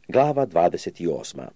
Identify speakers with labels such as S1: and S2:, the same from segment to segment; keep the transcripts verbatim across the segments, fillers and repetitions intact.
S1: Glava dvadeset osma.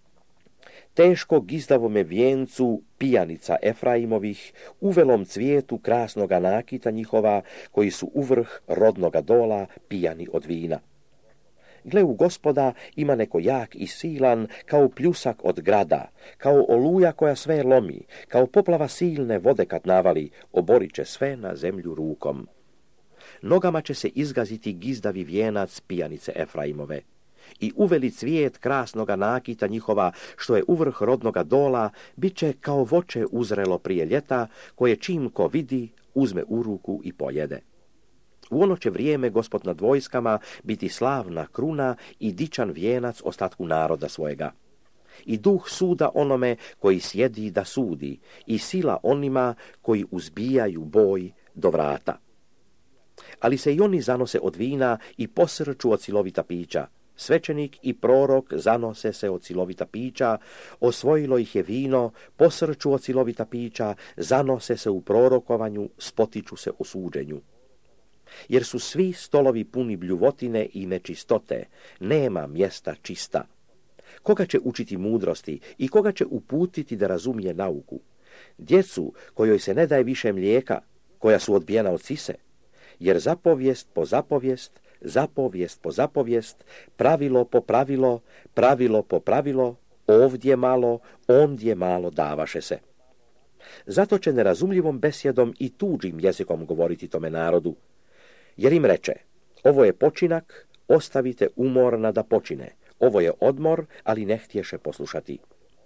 S1: Teško gizdavome vijencu pijanica Efraimovih, uvelom cvijetu krasnoga nakita njihova, koji su uvrh rodnoga dola pijani od vina. Gle, u Gospoda ima neko jak i silan, kao pljusak od grada, kao oluja koja sve lomi, kao poplava silne vode kad navali, oborit će sve na zemlju rukom. Nogama će se izgaziti gizdavi vijenac pijanice Efraimove. I uveli cvijet krasnoga nakita njihova, što je uvrh rodnoga dola, bit će kao voće uzrelo prije ljeta, koje čim ko vidi, uzme u ruku i pojede. U ono će vrijeme Gospod nad vojskama biti slavna kruna i dičan vijenac ostatku naroda svojega. I duh suda onome koji sjedi da sudi, i sila onima koji uzbijaju boj do vrata. Ali se i oni zanose od vina i posrču od silovita pića. Svećenik i prorok zanose se od silovita pića, osvojilo ih je vino, posrču od silovita pića, zanose se u prorokovanju, spotiču se u suđenju. Jer su svi stolovi puni bljuvotine i nečistote, nema mjesta čista. Koga će učiti mudrosti i koga će uputiti da razumije nauku? Djecu kojoj se ne daje više mlijeka, koja su odbijena od sise, jer zapovijest po zapovijest, zapovijest po zapovijest, pravilo po pravilo, pravilo po pravilo, ovdje malo, ondje malo davaše se. Zato će nerazumljivom besjedom i tuđim jezikom govoriti tome narodu, jer im reče, ovo je počinak, ostavite umorna da počine, ovo je odmor, ali ne htješe poslušati.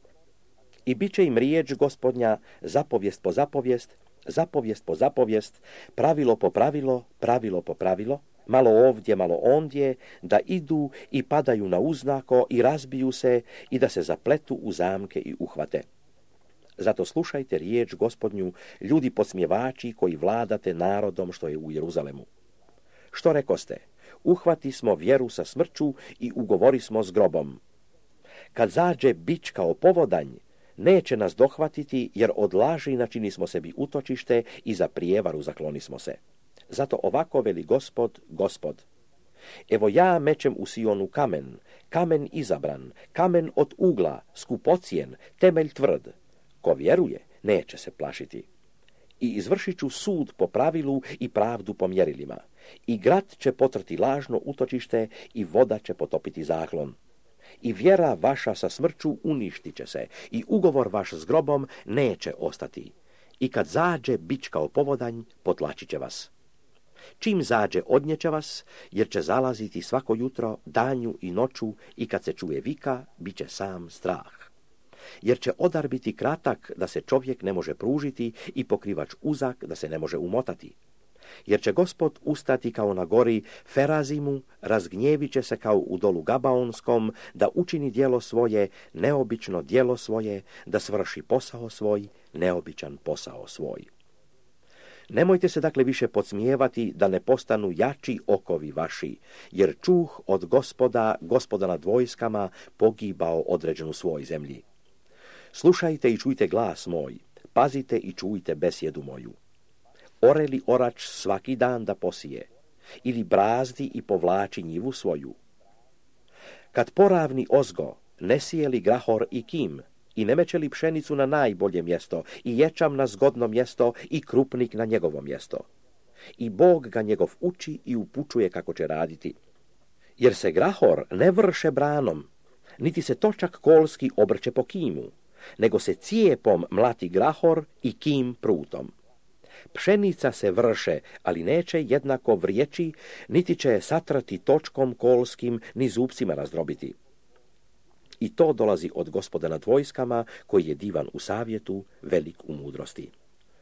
S1: I bit će im riječ Gospodnja, zapovijest po zapovijest, zapovijest po zapovijest, pravilo po pravilo, pravilo po pravilo, malo ovdje, malo ondje, da idu i padaju na uznako i razbiju se i da se zapletu u zamke i uhvate. Zato slušajte riječ Gospodnju, ljudi podsmjevači koji vladate narodom što je u Jeruzalemu. Što rekoste? Uhvati smo vjeru sa smrću i ugovori smo s grobom. Kad zađe bić kao povodanj, neće nas dohvatiti, jer od laži načini smo sebi utočište i za prijevaru zakloni smo se. Zato ovako veli Gospod, Gospod. Evo ja mečem u Sionu kamen, kamen izabran, kamen od ugla, skupocijen, temelj tvrd. Ko vjeruje, neće se plašiti. I izvršit ću sud po pravilu i pravdu po mjerilima. I grad će potrti lažno utočište i voda će potopiti zaklon. I vjera vaša sa smrću uništit će se i ugovor vaš s grobom neće ostati. I kad zađe bić kao povodanj, potlačit će vas. Čim zađe odnjeće vas, jer će zalaziti svako jutro, danju i noću, i kad se čuje vika, bit će sam strah. Jer će odar biti kratak, da se čovjek ne može pružiti, i pokrivač uzak, da se ne može umotati. Jer će Gospod ustati kao na gori Ferazimu, razgnjevit će se kao u dolu Gabaonskom, da učini djelo svoje, neobično djelo svoje, da svrši posao svoj, neobičan posao svoj. Nemojte se dakle više podsmijevati da ne postanu jači okovi vaši, jer čuh od Gospoda, Gospoda nad vojskama, pogibao određenu svoj zemlji. Slušajte i čujte glas moj, pazite i čujte besjedu moju. Ore li orač svaki dan da posije, ili brazdi i povlači njivu svoju? Kad poravni ozgo, ne sije li grahor i kim, i ne meće li pšenicu na najbolje mjesto, i ječam na zgodno mjesto, i krupnik na njegovo mjesto? I Bog ga njegov uči i upučuje kako će raditi. Jer se grahor ne vrše branom, niti se točak kolski obrće po kimu, nego se cijepom mlati grahor i kim prutom. Pšenica se vrše, ali neće jednako vriječi, niti će je satrati točkom kolskim, ni zupcima razdrobiti. I to dolazi od Gospoda nad vojskama, koji je divan u savjetu, velik u mudrosti.